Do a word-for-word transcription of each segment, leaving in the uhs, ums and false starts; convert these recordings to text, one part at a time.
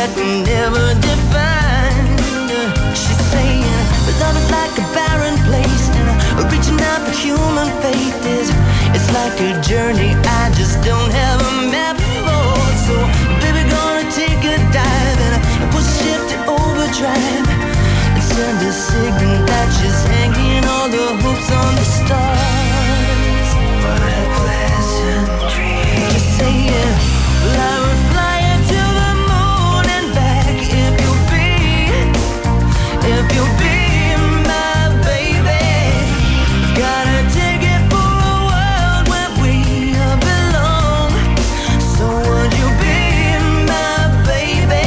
that we never defined. She's saying love is like a barren place, and reaching out for human faith is, it's like a journey I just don't have a map for. So baby, gonna take a dive and push shift to overdrive and send a signal that she's hanging all the hopes on the stars. What a pleasant dream. Just saying, well, I will fly you to the moon and back if you'll be, if you'll be my baby. Gotta take it for a world where we belong. So would you be my baby?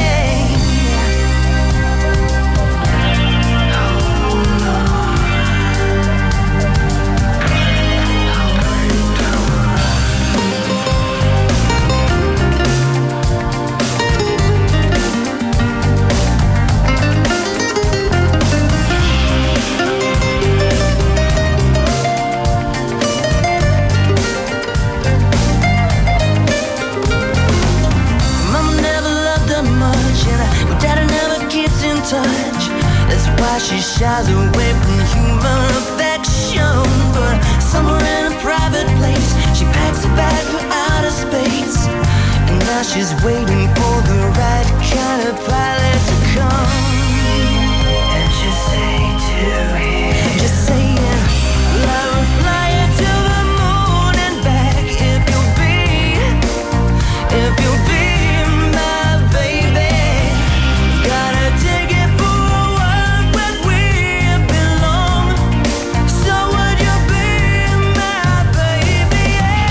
Touch. That's why she shies away from human affection. But somewhere in a private place, she packs a bag for outer space. And now she's waiting for the right kind of pilot to come. And just say to him, just saying, I will fly you to the moon and back if you'll be, if you'll be my baby. Gotta take it for a world where we belong. So would you be my baby?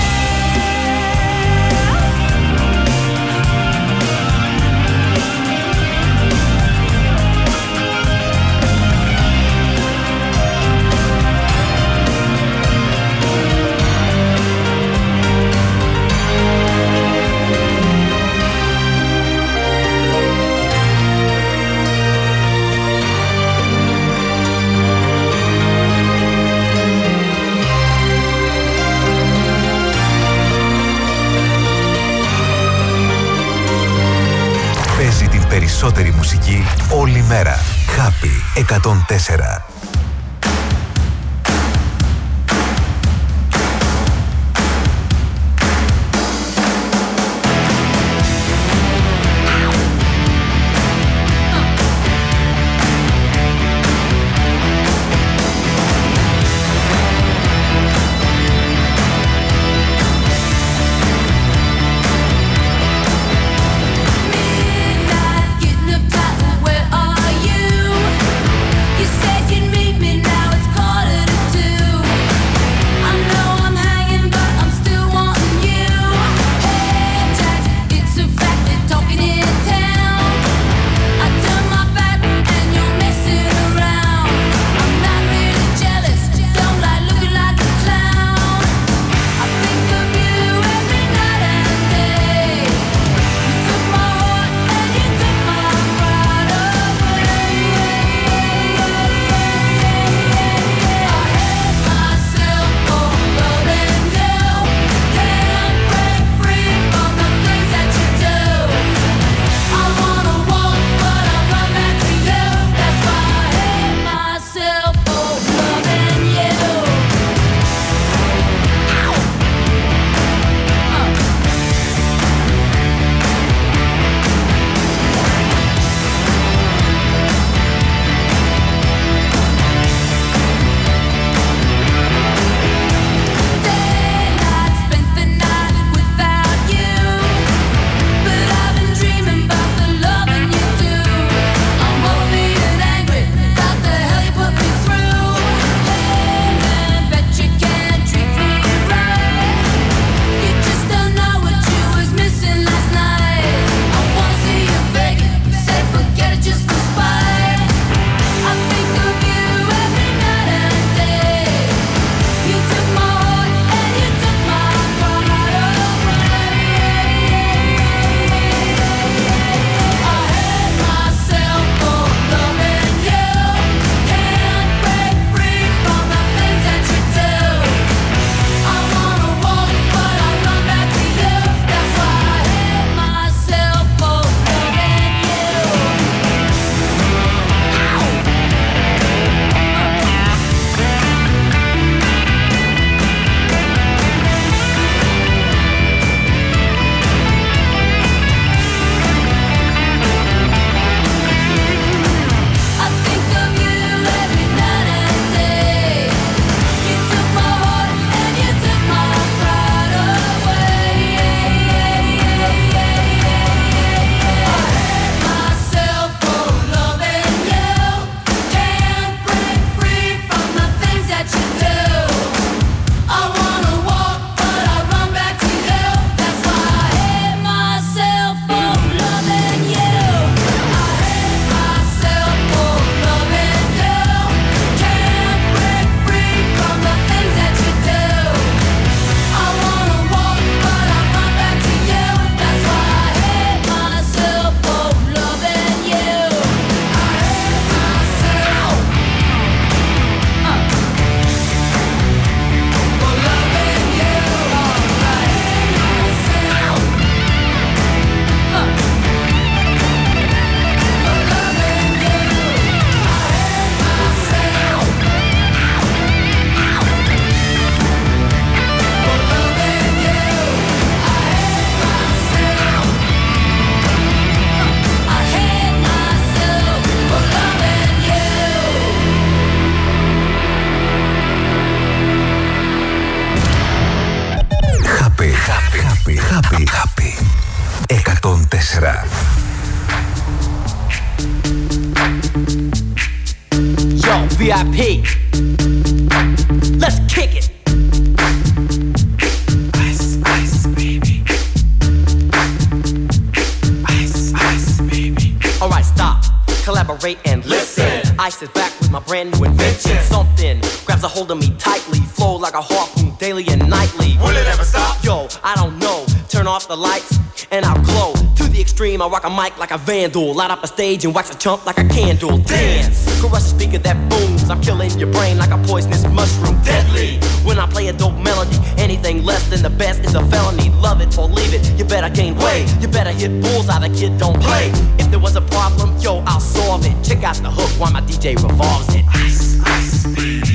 Παίζει την περισσότερη μουσική όλη μέρα. Happy εκατόν τέσσερα. Getting up top, where are you? You said you'd meet Yo, V I P. Let's kick it. Ice, ice, baby. Ice, ice, baby. Alright, stop. Collaborate and listen. Ice is back with my brand new invention. Something grabs a hold of me tightly. Flow like a harpoon daily and nightly. Will it ever stop? Yo, I don't know. Turn off the lights and I'll glow. To the extreme, I rock a mic like a vandal. Light up a stage and wax a chump like a candle. Dance, caress a speaker that booms. I'm killing your brain like a poisonous mushroom. Deadly, when I play a dope melody. Anything less than the best is a felony. Love it or leave it, you better gain weight. You better hit bullseye, the kid don't play. If there was a problem, yo, I'll solve it. Check out the hook while my D J revolves it. Ice, ice, baby.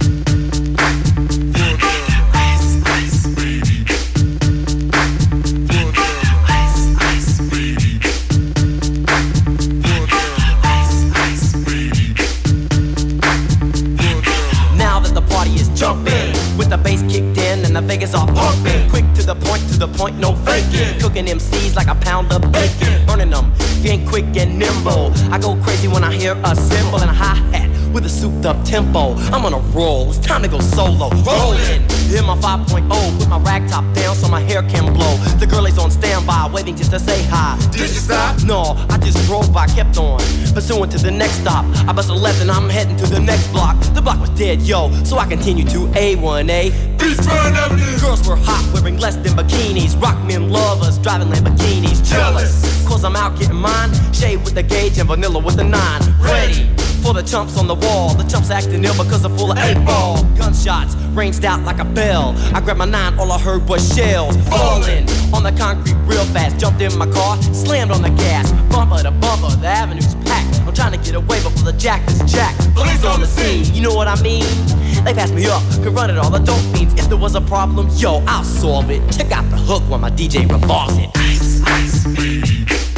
Jumping with the bass kicked in and the Vegas are pumping. Quick to the point, to the point, no faking. Cooking M Cs like a pound of bacon. Burning them, if you ain't quick and nimble. I go crazy when I hear a cymbal and a hi-hat with a souped up tempo. I'm on a roll, it's time to go solo. Rolling, hit my five point oh, put my rag top down so my hair can blow. The girl is on standby, waiting just to say hi. Did you stop? No, I just drove by, kept on, pursuing to the next stop. I bust a left and I'm heading to the next block. The block was dead, yo, so I continue to A one A. Beachfront Avenue. Girls were hot, wearing less than bikinis. Rock men lovers, driving Lamborghinis. Jealous, cause I'm out getting mine. Shade with the gauge and vanilla with the nine. Ready for the chumps on the wall. The chumps acting ill because they're full of eight ball. Gunshots ranged out like a bell. I grabbed my nine, all I heard was shells falling on the concrete real fast. Jumped in my car, slammed on the gas. Bumper to bumper, the avenue's packed. I'm trying to get away before the jack is jacked. Police on the scene, you know what I mean? They passed me up, could run it all, the dope fiends. If there was a problem, yo, I'll solve it. Check out the hook while my D J revolves it. Ice, ice, baby.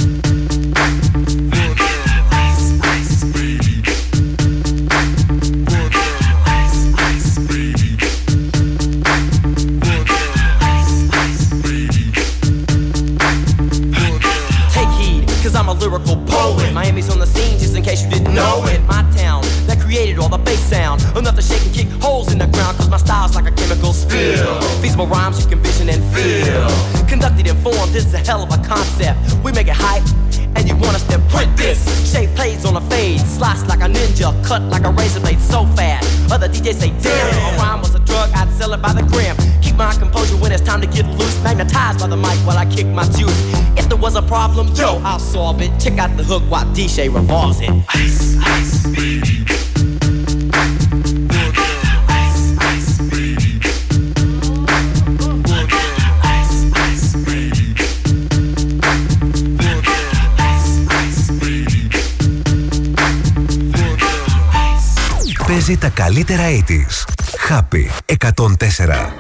I'm a lyrical poet. Miami's on the scene, just in case you didn't know it. My town that created all the bass sound. Enough to shake and kick holes in the ground, cause my style's like a chemical spill. Feasible rhymes you can vision and feel. Conducted and formed, this is a hell of a concept. We make it hype, and you want us to print this. Shape plays on a fade, slice like a ninja, cut like a razor blade so fast. Other D Js say, damn, if a rhyme was a drug, I'd sell it by the gram. Keep my composure when it's time to get loose. Magnetized by the mic while I kick my juice. If there was a problem, yo, I'll solve it. Check out the hook while D J revolves it. Ice, ice, baby. Ice, ice, baby. Ice, ice, baby. Ice, ice, baby. Παίζει τα καλύτερα ογδόντα. Happy εκατόν τέσσερα.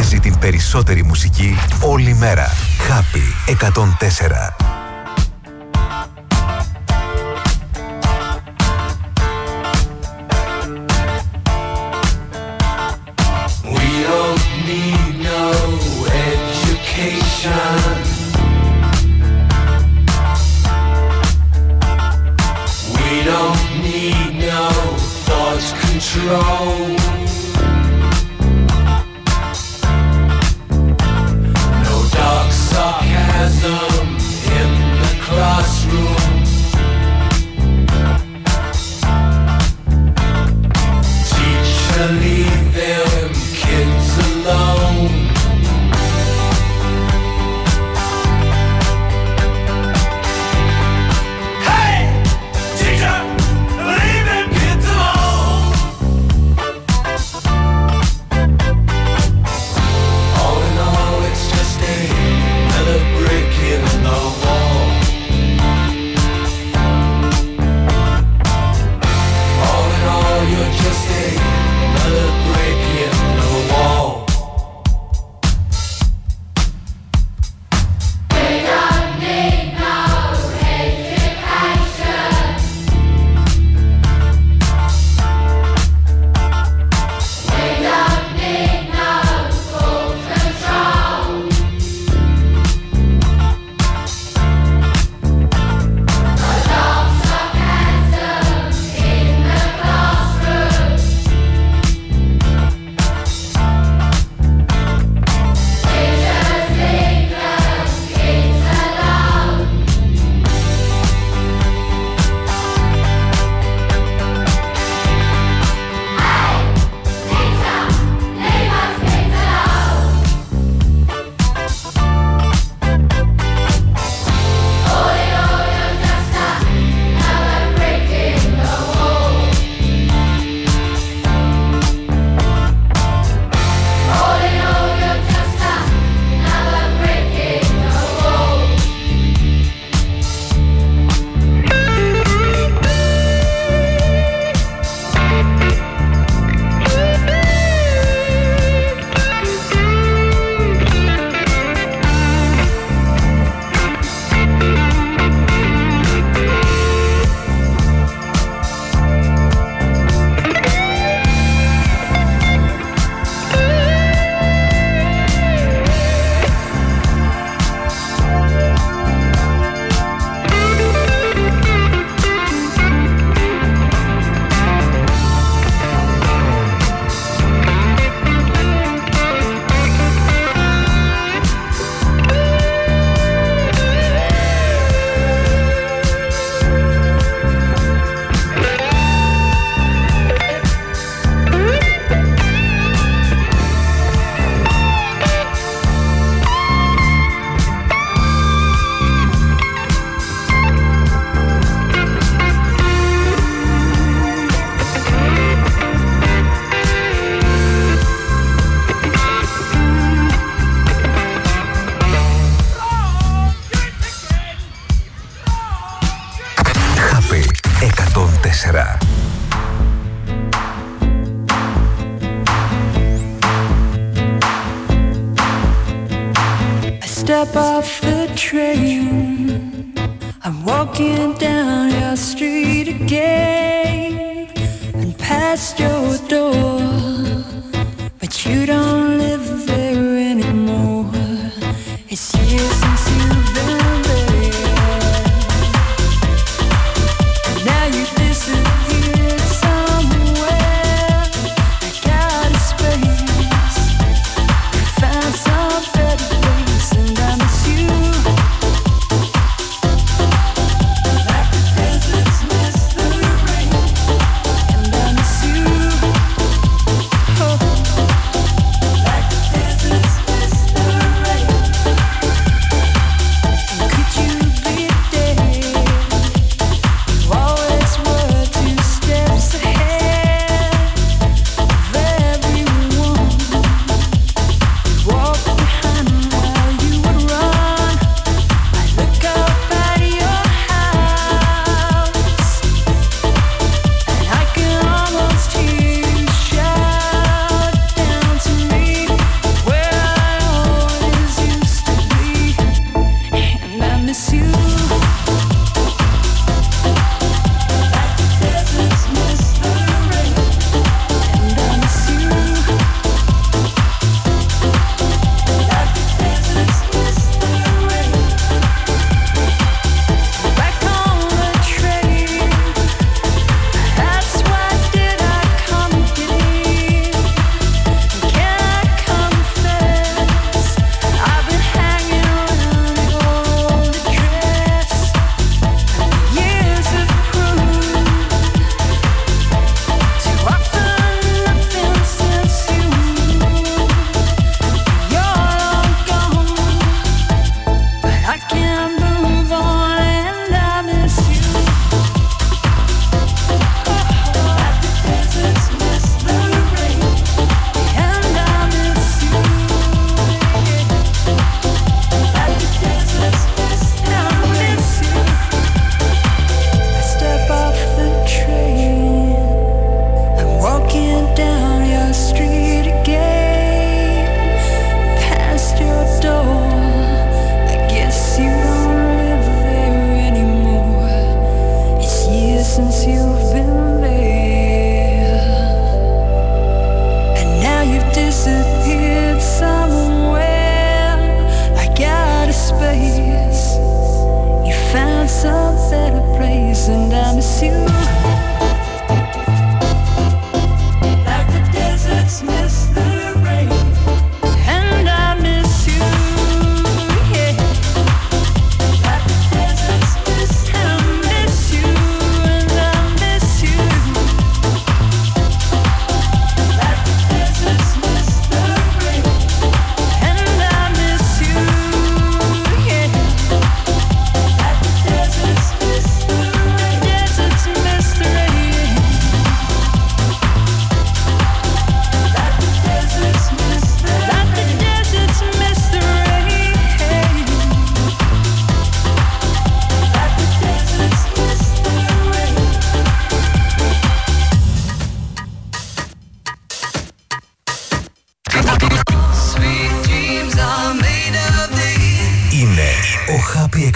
Παίζει την περισσότερη μουσική όλη μέρα. Happy εκατόν τέσσερα. We don't need no education. We don't need no thought control. No dark sarcasm in the classroom. Teacher, leave them kids alone. Hey, teacher, leave them kids alone. All in all, it's just another brick in the wall. All in all, you're just another brick in the wall. Step off the train, I'm walking down your street again and past your door, but you don't live there anymore. It's years since you've been there, and now you disappeared somewhere. I got a space, I found some better place, and I miss you like the deserts miss the rain, and I miss you oh, like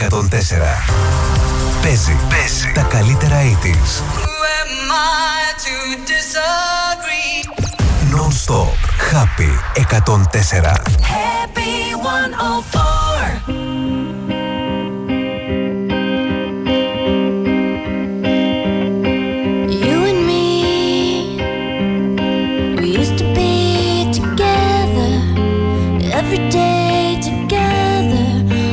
εκατόν τέσσερα. Παίζει, παίζει τα καλύτερα ογδόντα. Non-stop. Happy εκατόν τέσσερα. Happy εκατόν τέσσερα. You and me, we used to be together every day together,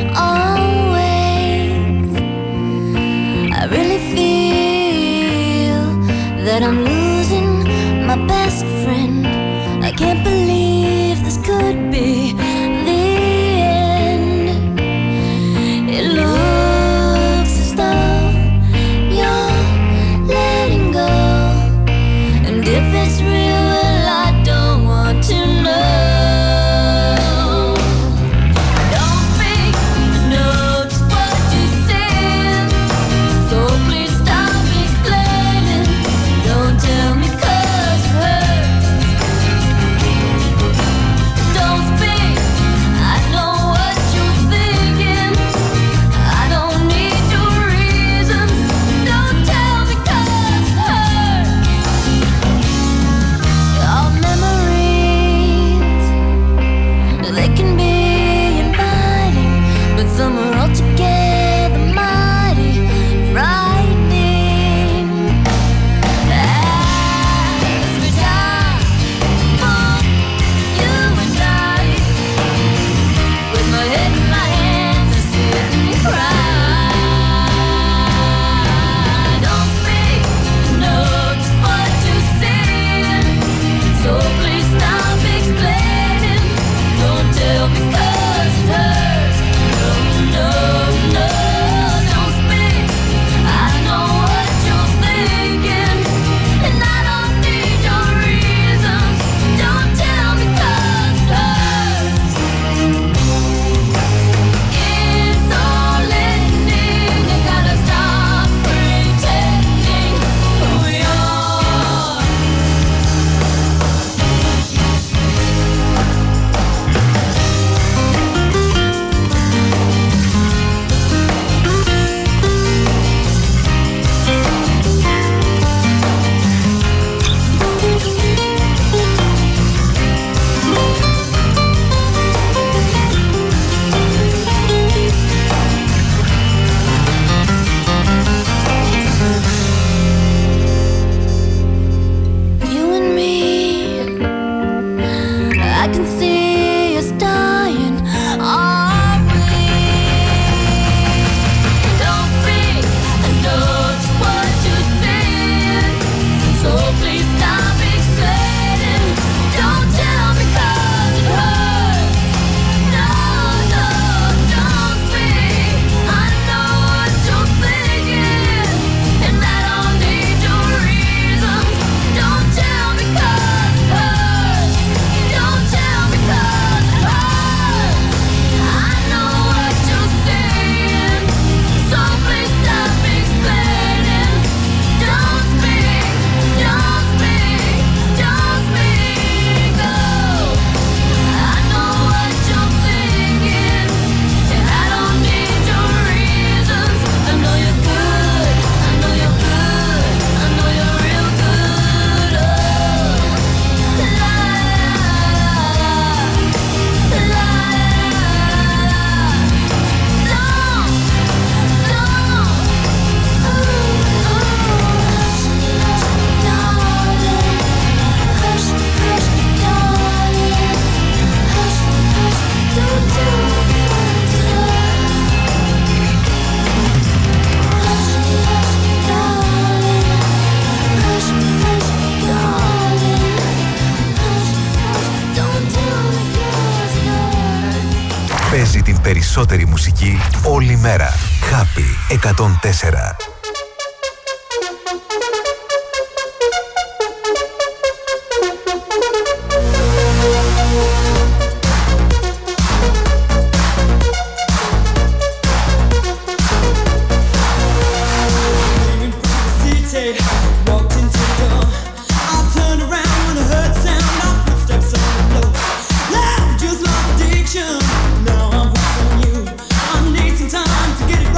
always. I really feel that I'm losing my best friend. I can't believe this could be the end. It looks as though you're letting go, and if it's real, well, I don't want to know. Don't speak, I know just what you said, so please stop explaining. Don't tell me 'cause it hurts. Don't speak, I know what you're thinking. I don't need your reasons. Don't tell me 'cause it hurts. Our memories, they can be inviting, but some are altogether mighty frightening. As we die, both you and I, with my head in my hands, I sit and cry. Don't speak, know just what you said, so please stop explaining. Don't tell me 'cause it hurts. No, no, no, don't speak. I know what you're thinking, and I don't need your reasons. Don't tell me 'cause it hurts. It's all ending. You gotta stop pretending who we are. You and me, I can see us dying, are we? Don't speak, I know just what you said, so please stop explaining. Don't tell me 'cause it hurts. No, no, don't speak. I know what you're thinking, and I don't need your reasons. Don't tell me 'cause it hurts. Don't tell me 'cause it hurts. I know what you're saying, so please stop explaining. Don't speak, don't speak, don't speak. Oh, I know what you're thinking, and I don't need your reasons. I know you're good, I know you're good, I know you're real good. Oh, la la la la. Don't, don't. Ooh, ooh. Hush, hush, darling. Hush, hush, darling. Hush, hush, don't tell me 'cause it hurts. Hush, hush, darling. Hush, hush, darling. Hush, hush, don't tell me 'cause it hurts. Παίζει την περισσότερη μουσική όλη μέρα. Happy εκατόν τέσσερα. Walked into the door. I'll turn around when I heard the sound of footsteps on the floor. Loud, just like addiction. Now I'm hooked on you. I need some time to get it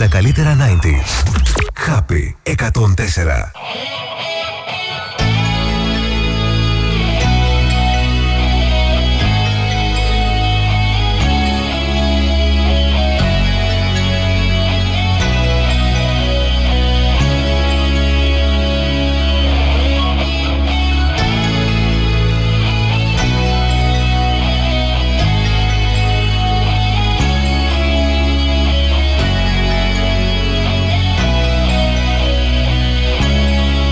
τα καλύτερα ενενήντα. Happy εκατόν τέσσερα. Thank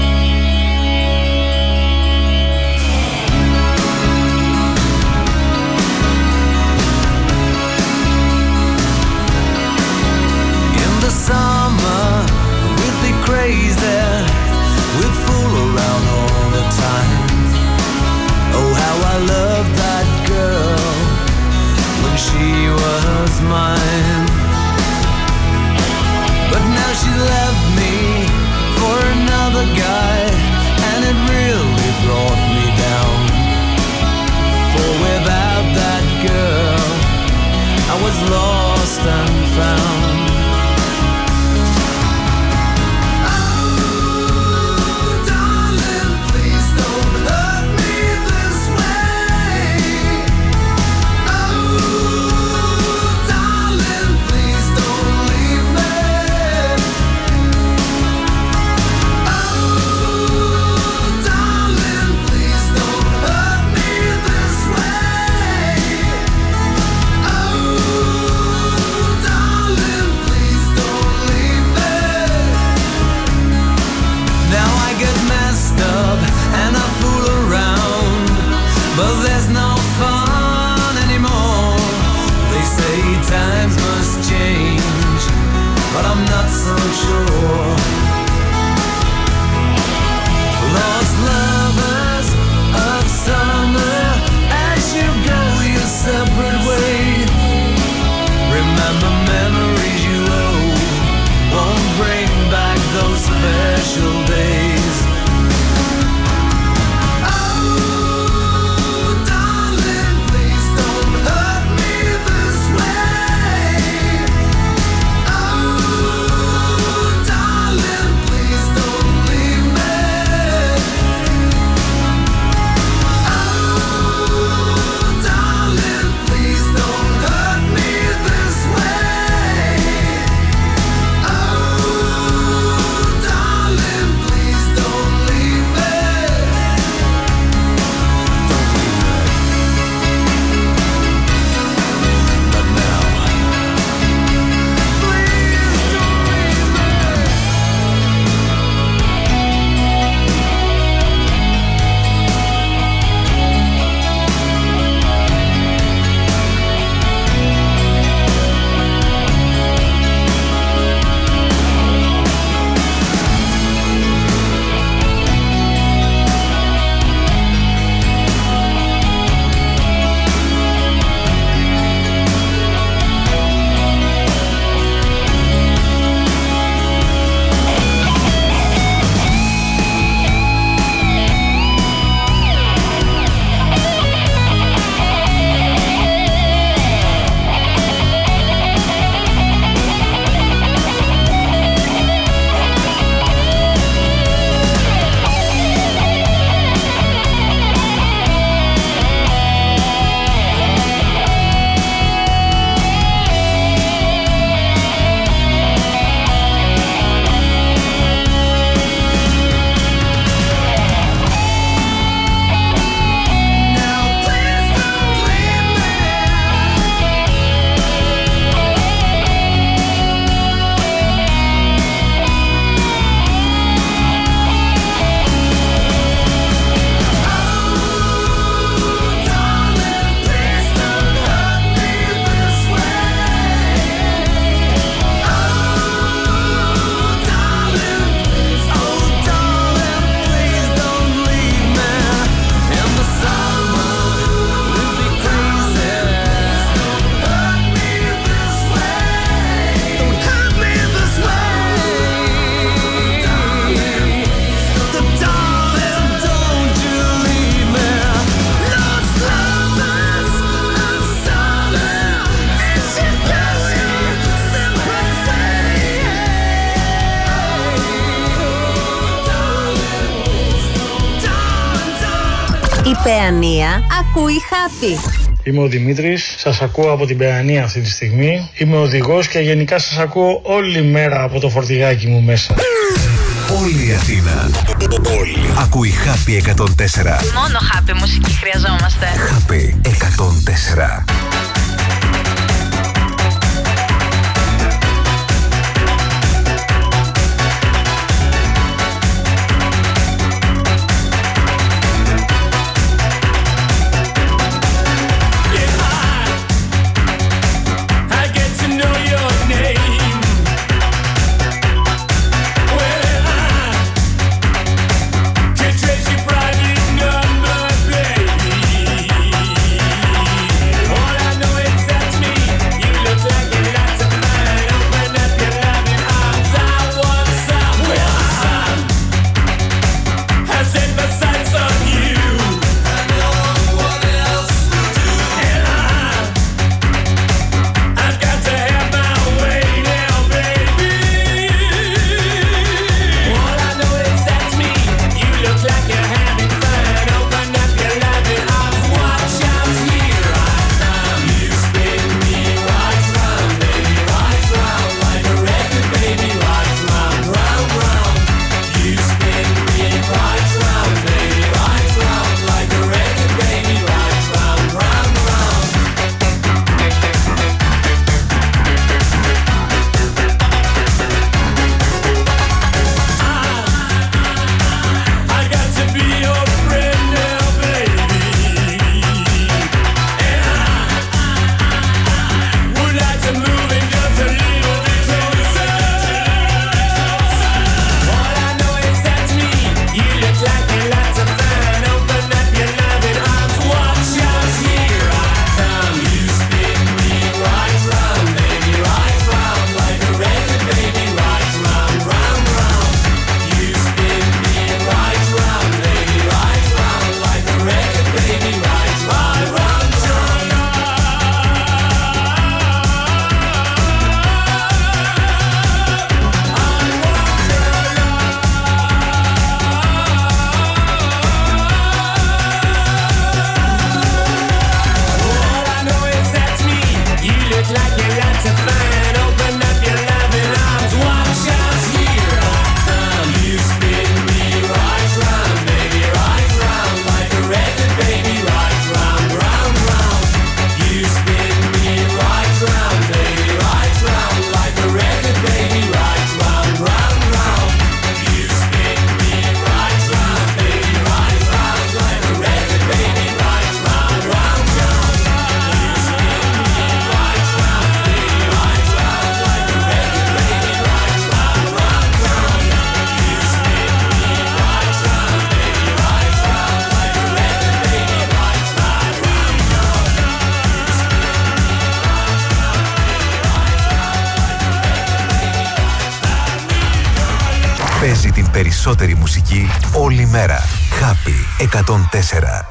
Η Παιανία ακούει Happy. Είμαι ο Δημήτρης, σας ακούω από την Παιανία αυτή τη στιγμή. Είμαι οδηγός και γενικά σας ακούω όλη μέρα από το φορτηγάκι μου μέσα. Όλη η Αθήνα. Όλη. Ακούει Happy εκατόν τέσσερα. Μόνο Happy μουσική χρειαζόμαστε. Happy εκατόν τέσσερα. Παίζει την περισσότερη μουσική όλη μέρα. Happy εκατόν τέσσερα.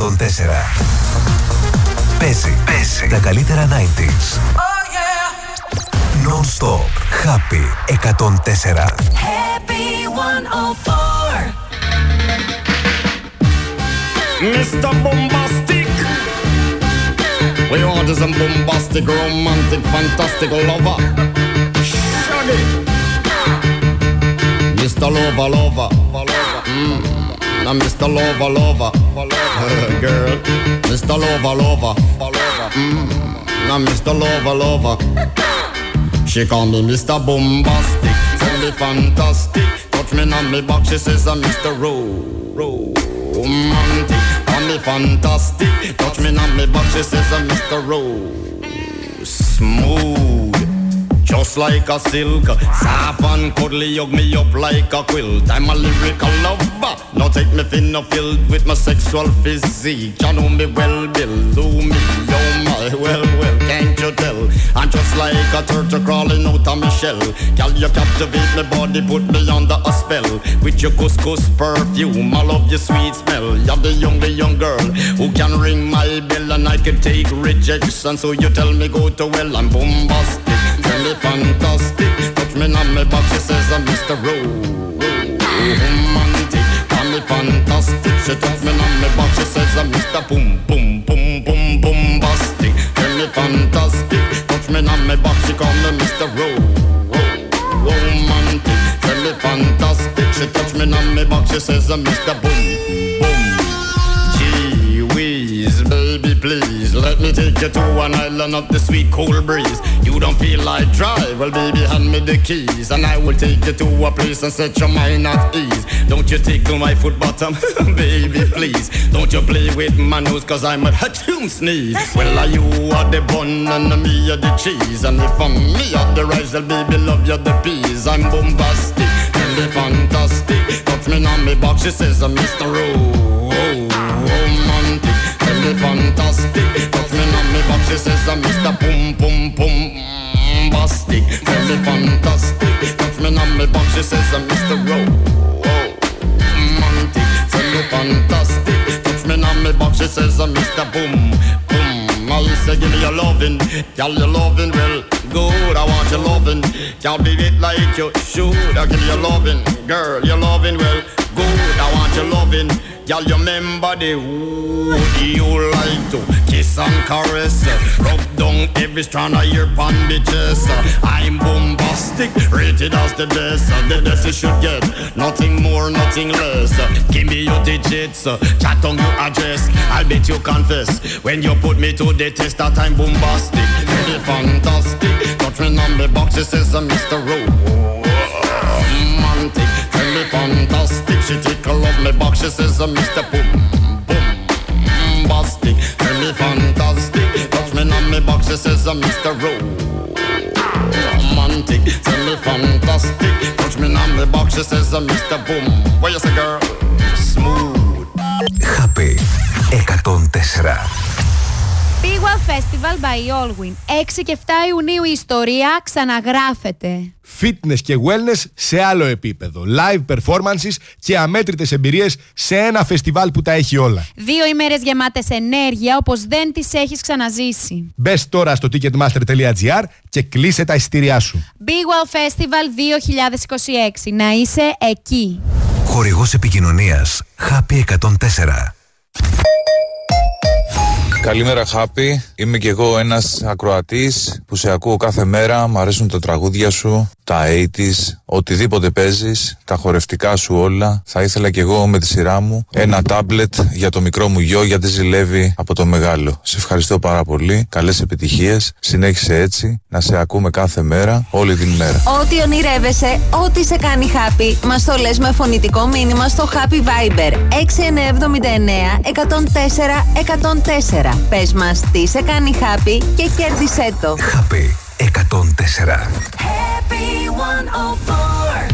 εκατόν τέσσερα. Παίζει, παίζει τα καλύτερα ενενήντα. Oh yeah. Non-stop. Happy εκατόν τέσσερα. Happy εκατόν τέσσερα. Mister Bombastic, we want is a bombastic, romantic, fantastic lover. Shaggy, Mister Lover, lover, mm. Now Mister Lover, lover, girl, Mister Lover, lover, mm. Now Mister Lover, lover. She call me Mister Bombastic, tell me fantastic. Touch me on me back, she says I'm Mister Romantic. Call me fantastic, touch me on me back, she says I'm Mister Smooth, just like a silk. Soft and cuddly, hug me up like a quilt. I'm a lyrical lover, now take me thin or filled with my sexual physique. You know me well, Bill, do me, oh my, well, well, can't you tell? I'm just like a turtle crawling out of my shell. Girl, you captivate my body, put me under a spell. With your couscous perfume, I love your sweet smell. You're the young, the young girl who can ring my bell and I can take rejection. So you tell me go to well, I'm bombastic. Tell me fantastic, touch me on my back, she says I'm Mister Romantic. Tell me fantastic, she touch me on my back, she says I'm Mister Boom, boom, boom, boom, bombastic. Tell me fantastic, touch me on my back, she call me Mister Romantic. Tell me fantastic, she touch me on my back, she says I'm Mister Boom, boom. Gee whiz, baby please, let me take you to an island of the sweet cool breeze. You don't feel like drive, well baby hand me the keys, and I will take you to a place and set your mind at ease. Don't you tickle my foot bottom, baby please. Don't you play with my nose, cause I'm a hatchoon sneeze. Well are you are the bun and me are the cheese, and if I'm me are the rice, well baby love you the peas. I'm bombastic, tell me fantastic, touch me on me box, she says I'm Mister Romantic. Tell me fantastic, touch me on me box, she says I'm Mister Boom, boom, boom, bastic. Tell me fantastic, touch me on me box, she says I'm Mister Romantic. Tell me fantastic, touch me on me box, she says I'm Mister Boom, boom. I say give me your lovin', girl your lovin' well good. I want your lovin', can't be it like you should. I give you your lovin', girl your lovin' well good. I want your lovin', girl you remember the wood you like to kiss and caress, rub down every strand of your bandages. I'm bombastic, rated as the best. The best you should get, nothing more, nothing less. Give me your digits, chat on your address. I'll bet you confess when you put me to the test that I'm bombastic. Really fantastic, touch me on the box, she says I'm Mister Romantic. Tell me fantastic, she tickle up my box, she says I'm Mister Boom, boom, bastic. Tell me fantastic, touch me on my box, she says I'm Mister Romantic. Tell me fantastic, touch me on my box, she says I'm Mister Boom. What you say girl? Smooth. Happy εκατόν τέσσερα. Pigwa Festival by Allwyn. έξι και επτά Ιουνίου η ιστορία ξαναγράφεται. Fitness και wellness σε άλλο επίπεδο. Live performances και αμέτρητες εμπειρίες σε ένα φεστιβάλ που τα έχει όλα. Δύο ημέρες γεμάτες ενέργεια όπως δεν τις έχεις ξαναζήσει. Μπες τώρα στο ticketmaster.gr και κλείσε τα εισιτήριά σου. Pigwa Festival δύο χιλιάδες είκοσι έξι. Να είσαι εκεί. Χορηγός επικοινωνίας Happy εκατόν τέσσερα. Καλημέρα Happy, είμαι και εγώ ένας ακροατής που σε ακούω κάθε μέρα, μου αρέσουν τα τραγούδια σου, τα ογδόντα, οτιδήποτε παίζεις, τα χορευτικά σου όλα. Θα ήθελα και εγώ με τη σειρά μου ένα τάμπλετ για το μικρό μου γιο γιατί ζηλεύει από το μεγάλο. Σε ευχαριστώ πάρα πολύ, καλές επιτυχίες, συνέχισε έτσι, να σε ακούμε κάθε μέρα, όλη την μέρα. Ό,τι ονειρεύεσαι, ό,τι σε κάνει Happy, μας το λες με φωνητικό μήνυμα στο Happy Viber έξι εννιά εβδομήντα εννέα εκατόν τέσσερα εκατόν τέσσερα. Πες μας τι σε κάνει Happy και κέρδισέ το. Happy εκατόν τέσσερα. Happy εκατόν τέσσερα.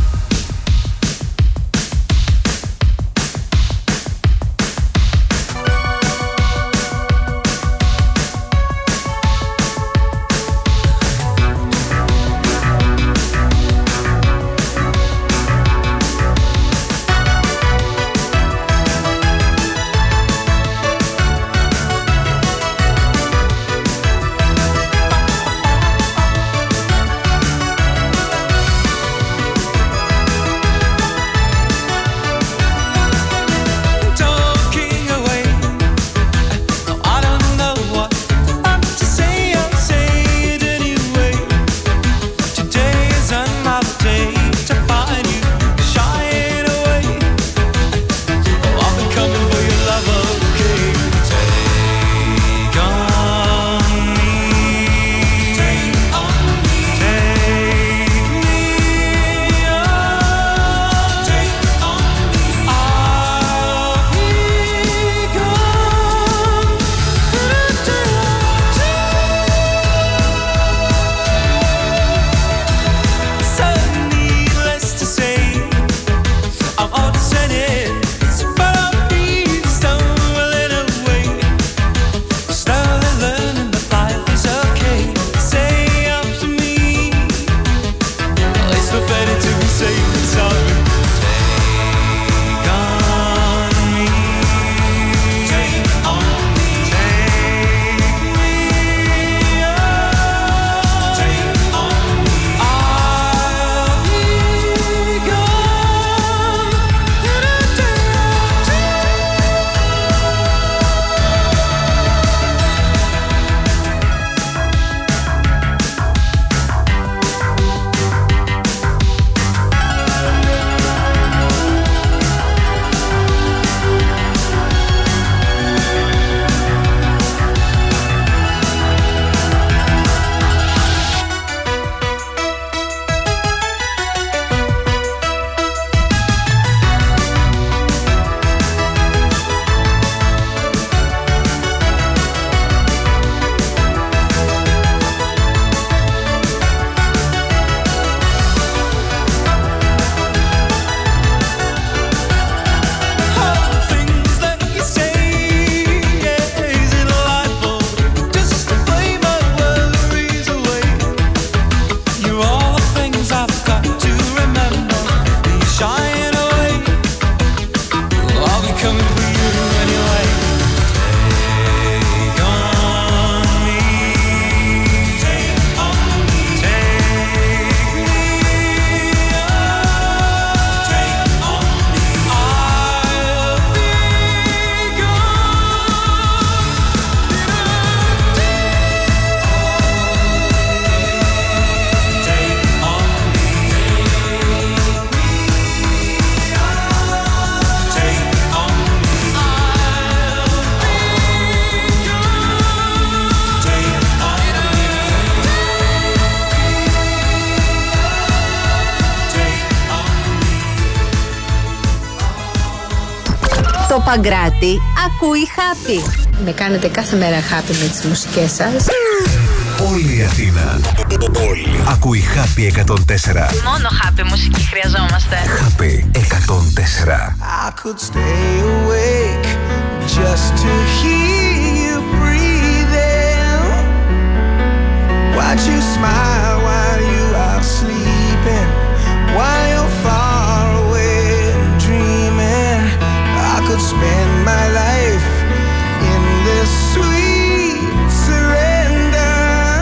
Παγκράτη ακούει Happy. Με κάνετε κάθε μέρα happy με τις μουσικές σας. Όλη η Αθήνα. Όλη. Ακούει Happy εκατόν τέσσερα. Μόνο happy μουσική χρειαζόμαστε. Happy εκατόν τέσσερα. I could stay awake just to hear you breathing. Watch you smile while you are sleeping. While you're far away and dreaming. I could spend my life in this sweet surrender.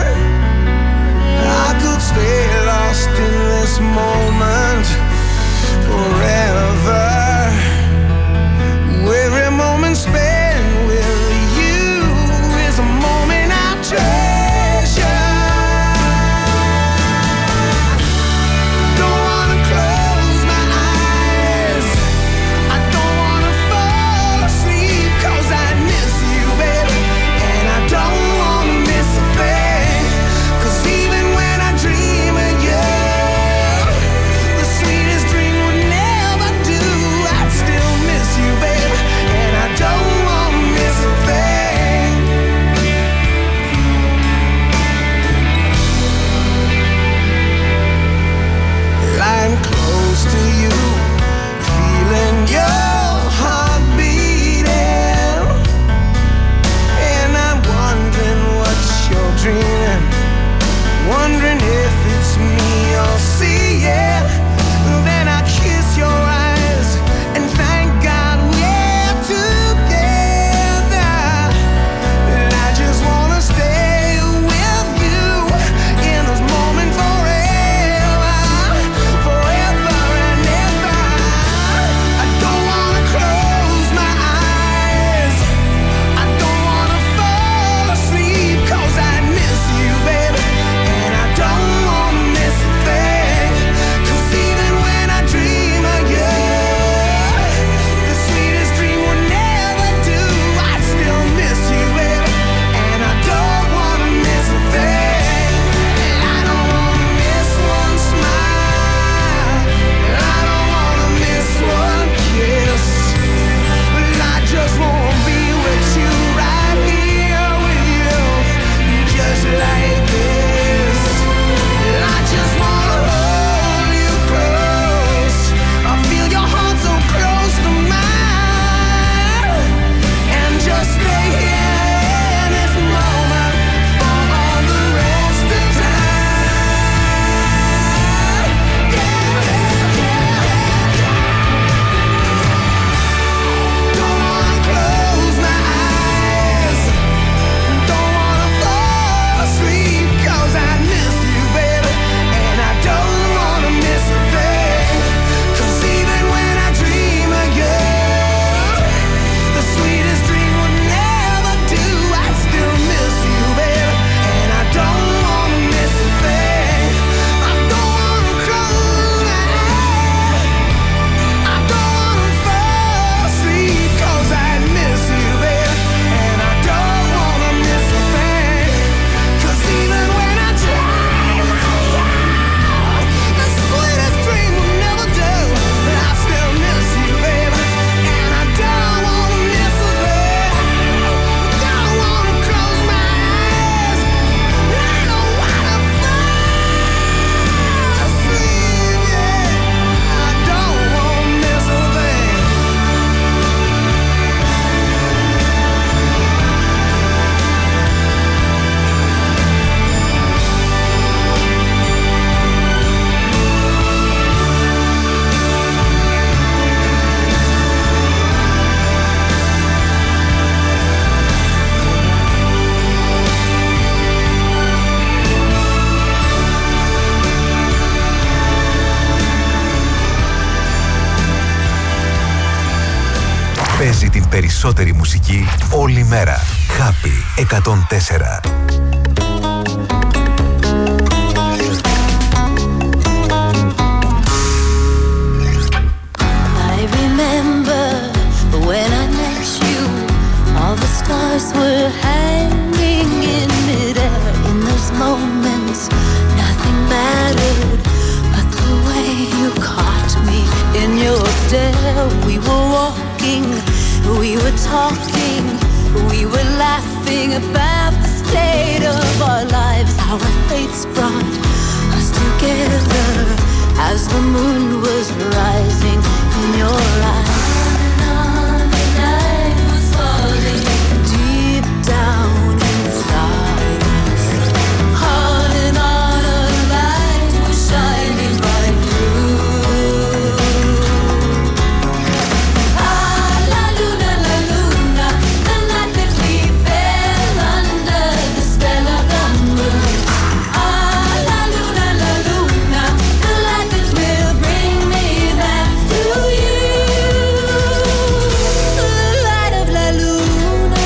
I could stay lost in this moment forever. Every moment spent with you is a moment I treasure. Don't wanna close my eyes. I don't wanna fall asleep 'cause I miss you, baby. And I don't wanna miss a thing. 'Cause even when I dream of you, the sweetest dream would never do. I'd still miss you, baby. And I don't wanna miss a thing. Lying close to you, feeling your heart beating. And I'm wondering what you're dreaming. Wondering if it's me you're seeing. Then I kiss your eyes and thank God we're together. And I just wanna stay with you in this moment forever, forever and ever. I don't wanna close my eyes. I don't wanna fall asleep 'cause I miss you, baby. And I don't wanna miss a thing. 'Cause even when I dream of you, the sweetest dream would never do. I'd still miss you, baby. And I don't wanna miss a thing. I don't wanna miss one smile. I don't wanna miss one kiss. I just wanna be with you right here with you, just like this. I just wanna hold you close. I feel your heart so close to mine. And just stay here in this moment for all the rest of time. Don't wanna close my eyes. Don't wanna fall asleep 'cause I miss you, baby. And I don't wanna miss a thing. 'Cause even when I dream of you, the sweetest dream would never do. I'd still miss you, baby. And I don't wanna miss a thing. I don't wanna close my eyes. I don't wanna fall asleep 'cause I miss you, baby. And I don't wanna miss a thing. 'Cause even when I dream of you, the sweetest dream will never do. But I still miss you, baby. And I don't wanna miss a thing. Don't wanna close my eyes. I don't wanna fall asleep, yeah. I don't wanna miss a thing. Παίζει την περισσότερη μουσική όλη μέρα. Happy εκατόν τέσσερα. I remember when I met you, all the stars were hanging in midair. In those moments, nothing mattered but the way you caught me in your stare. We were walking, we were talking, we were laughing about the state of our lives, how our fates brought us together as the moon was rising in your eyes. On the night was falling deep down inside us. On and on a light was shining right through. Ah, la luna, la luna, the night that we fell under the spell of the moon. Ah, la luna, la luna, the light that will bring me back to you. The light of la luna.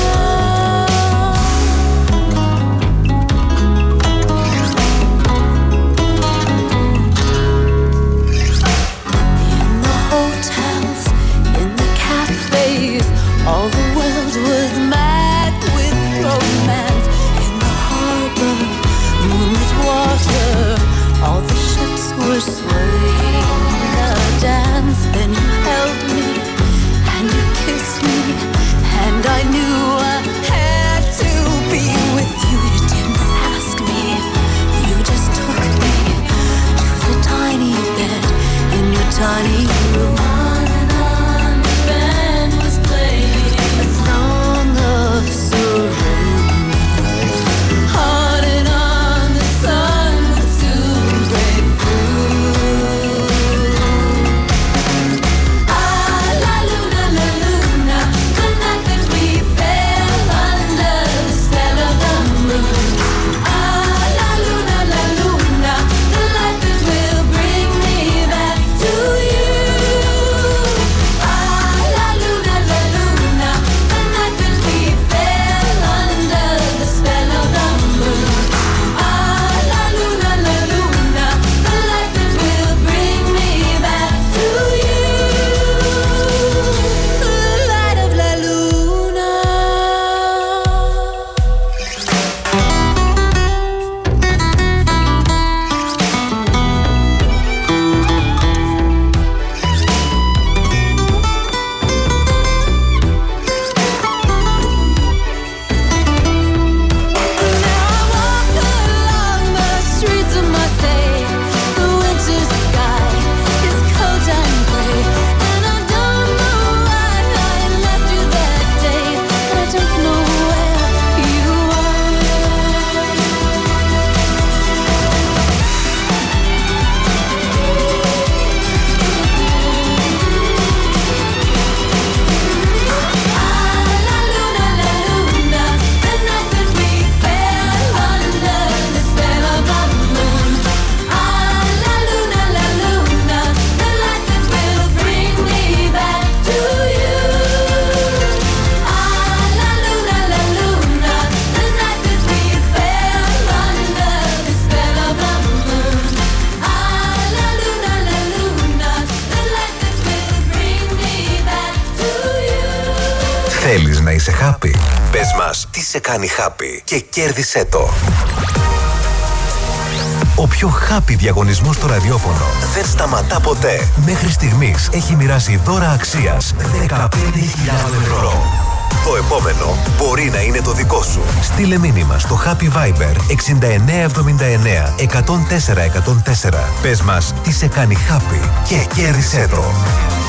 In the hotels, in the cafes, all the world was mad with romance. In the harbor, moonlit water, all the ships were swaying a dance. Then you held me and you kissed me, and I knew I had to be with you. You didn't ask me, you just took me to the tiny bed in your tiny room. On and on the band was playing a song of surrender. On and on the sun would soon break through. Ah, la luna, la luna, the night that we fell under the spell of the moon. Ah, la luna, la luna, the light that will bring me back to you. Ah, la luna, la luna, the night that we fell under the spell of the moon. Ah, la luna, la luna, the light that will bring me back to you. The light of la luna. Along the streets of Marseille, the winter sky is cold and gray, and I don't know why I left you that day, and I don't know where you are. Ah, la luna, la luna, the night that we fell under the spell of the moon. Ah, la luna, la luna, the light that will bring me back to you. Ah, la luna, la luna, the night that we fell under the spell of the moon. Ah, la luna, la luna, the light that will bring me back to you. Θέλεις να είσαι happy? Πες μας τι σε κάνει happy και κέρδισέ το. Ο πιο happy διαγωνισμός στο ραδιόφωνο δεν σταματά ποτέ. Μέχρι στιγμής έχει μοιράσει δώρα αξίας δεκαπέντε χιλιάδες ευρώ. Το επόμενο μπορεί να είναι το δικό σου. Στείλε μήνυμα στο Happy Viber εξήντα εννέα εβδομήντα εννέα εκατόν τέσσερα εκατόν τέσσερα. Πες μας τι σε κάνει happy και κέρδισέ το.